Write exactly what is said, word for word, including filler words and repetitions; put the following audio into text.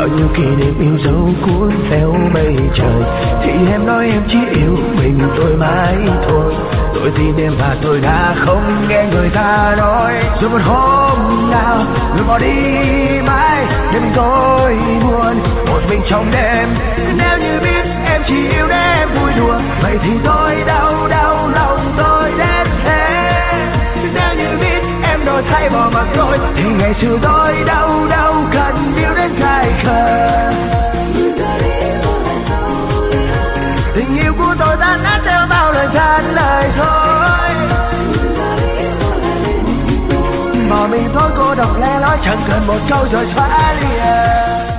bao nhiêu kỷ niệm yêu dấu cuốn theo mây trời, thì em nói em chỉ yêu mình tôi mãi thôi. Tôi tin em và tôi đã không nghe người ta nói, rồi một hôm nào người bỏ đi mãi để mình tôi buồn một mình trong đêm. Nếu như biết em chỉ yêu để em vui đùa, vậy thì tôi đau đau lòng tôi đến thế. Nếu như biết em đổi thay bỏ mặc tôi, thì ngày xưa tôi đau đau cần yêu đến cay khờ. Tình yêu của tôi tan nát theo bao lời than lời thôi. Bỏ mình thôi cô độc lẻ loi chẳng cần một câu rồi xóa liền.